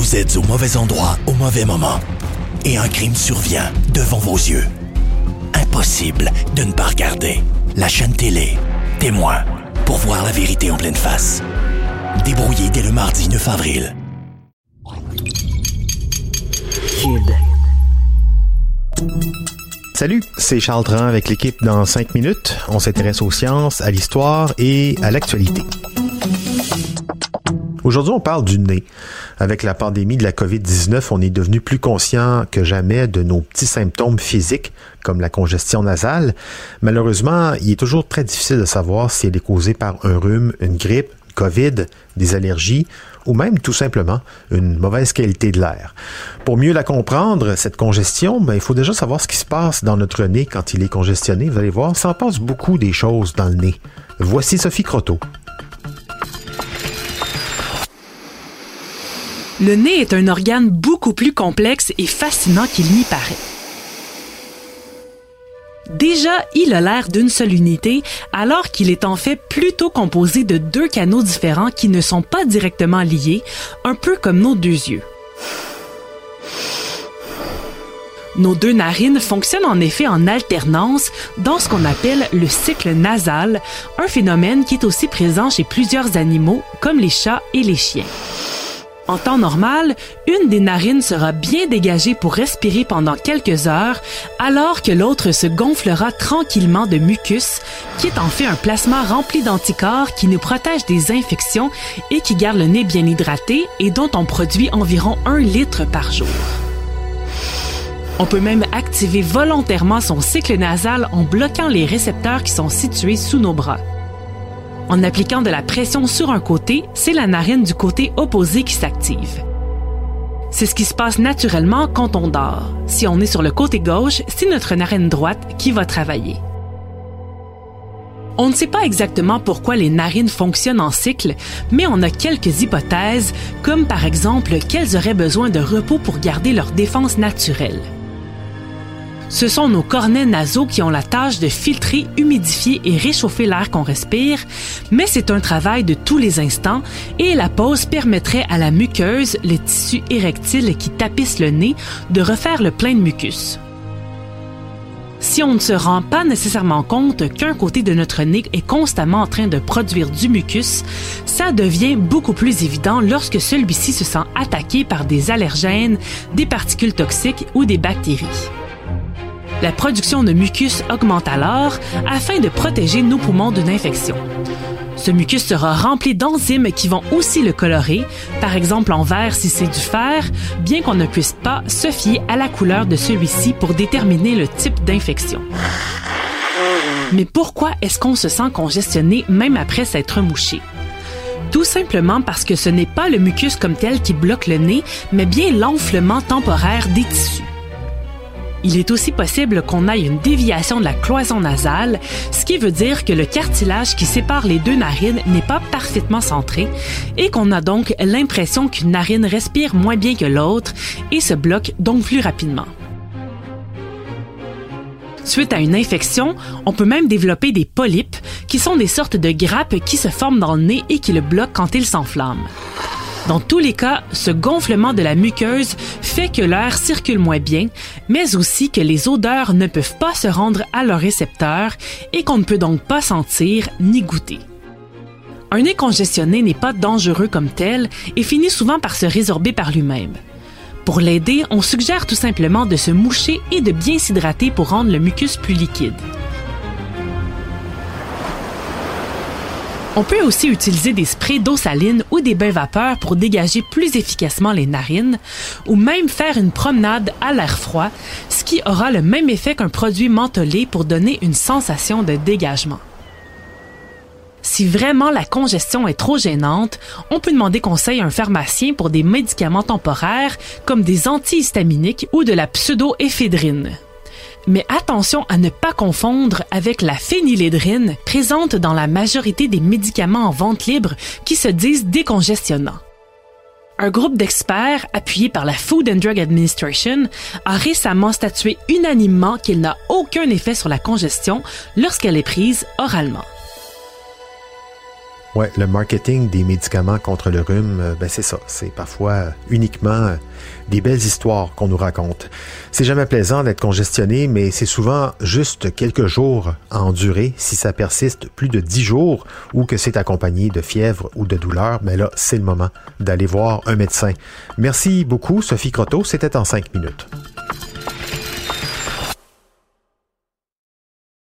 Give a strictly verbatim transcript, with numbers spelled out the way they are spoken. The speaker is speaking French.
Vous êtes au mauvais endroit au mauvais moment. Et un crime survient devant vos yeux. Impossible de ne pas regarder. La chaîne télé, Témoin, pour voir la vérité en pleine face. Débrouillé dès le mardi neuf avril. Kid. Salut, c'est Charles Tran avec l'équipe dans cinq minutes. On s'intéresse aux sciences, à l'histoire et à l'actualité. Aujourd'hui, on parle du nez. Avec la pandémie de la covid dix-neuf, on est devenu plus conscient que jamais de nos petits symptômes physiques, comme la congestion nasale. Malheureusement, il est toujours très difficile de savoir si elle est causée par un rhume, une grippe, une COVID, des allergies ou même tout simplement une mauvaise qualité de l'air. Pour mieux la comprendre, cette congestion, ben, il faut déjà savoir ce qui se passe dans notre nez quand il est congestionné. Vous allez voir, ça en passe beaucoup des choses dans le nez. Voici Sophie Croteau. Le nez est un organe beaucoup plus complexe et fascinant qu'il n'y paraît. Déjà, il a l'air d'une seule unité, alors qu'il est en fait plutôt composé de deux canaux différents qui ne sont pas directement liés, un peu comme nos deux yeux. Nos deux narines fonctionnent en effet en alternance dans ce qu'on appelle le cycle nasal, un phénomène qui est aussi présent chez plusieurs animaux, comme les chats et les chiens. En temps normal, une des narines sera bien dégagée pour respirer pendant quelques heures, alors que l'autre se gonflera tranquillement de mucus, qui est en fait un plasma rempli d'anticorps qui nous protège des infections et qui garde le nez bien hydraté et dont on produit environ un litre par jour. On peut même activer volontairement son cycle nasal en bloquant les récepteurs qui sont situés sous nos bras. En appliquant de la pression sur un côté, c'est la narine du côté opposé qui s'active. C'est ce qui se passe naturellement quand on dort. Si on est sur le côté gauche, c'est notre narine droite qui va travailler. On ne sait pas exactement pourquoi les narines fonctionnent en cycle, mais on a quelques hypothèses, comme par exemple qu'elles auraient besoin de repos pour garder leur défense naturelle. Ce sont nos cornets nasaux qui ont la tâche de filtrer, humidifier et réchauffer l'air qu'on respire, mais c'est un travail de tous les instants et la pause permettrait à la muqueuse, le tissu érectile qui tapisse le nez, de refaire le plein de mucus. Si on ne se rend pas nécessairement compte qu'un côté de notre nez est constamment en train de produire du mucus, ça devient beaucoup plus évident lorsque celui-ci se sent attaqué par des allergènes, des particules toxiques ou des bactéries. La production de mucus augmente alors afin de protéger nos poumons d'une infection. Ce mucus sera rempli d'enzymes qui vont aussi le colorer, par exemple en vert si c'est du fer, bien qu'on ne puisse pas se fier à la couleur de celui-ci pour déterminer le type d'infection. Mais pourquoi est-ce qu'on se sent congestionné même après s'être mouché? Tout simplement parce que ce n'est pas le mucus comme tel qui bloque le nez, mais bien l'enflement temporaire des tissus. Il est aussi possible qu'on aille une déviation de la cloison nasale, ce qui veut dire que le cartilage qui sépare les deux narines n'est pas parfaitement centré et qu'on a donc l'impression qu'une narine respire moins bien que l'autre et se bloque donc plus rapidement. Suite à une infection, on peut même développer des polypes, qui sont des sortes de grappes qui se forment dans le nez et qui le bloquent quand il s'enflamme. Dans tous les cas, ce gonflement de la muqueuse fait que l'air circule moins bien, mais aussi que les odeurs ne peuvent pas se rendre à leurs récepteurs et qu'on ne peut donc pas sentir ni goûter. Un nez congestionné n'est pas dangereux comme tel et finit souvent par se résorber par lui-même. Pour l'aider, on suggère tout simplement de se moucher et de bien s'hydrater pour rendre le mucus plus liquide. On peut aussi utiliser des sprays d'eau saline ou des bains vapeurs pour dégager plus efficacement les narines, ou même faire une promenade à l'air froid, ce qui aura le même effet qu'un produit mentholé pour donner une sensation de dégagement. Si vraiment la congestion est trop gênante, on peut demander conseil à un pharmacien pour des médicaments temporaires comme des antihistaminiques ou de la pseudoéphédrine. Mais attention à ne pas confondre avec la phénylédrine, présente dans la majorité des médicaments en vente libre qui se disent décongestionnants. Un groupe d'experts, appuyé par la Food and Drug Administration, a récemment statué unanimement qu'il n'a aucun effet sur la congestion lorsqu'elle est prise oralement. Ouais, le marketing des médicaments contre le rhume, ben c'est ça. C'est parfois uniquement des belles histoires qu'on nous raconte. C'est jamais plaisant d'être congestionné, mais c'est souvent juste quelques jours à endurer. Si ça persiste plus de dix jours ou que c'est accompagné de fièvre ou de douleur, ben là, c'est le moment d'aller voir un médecin. Merci beaucoup, Sophie Croteau. C'était en cinq minutes.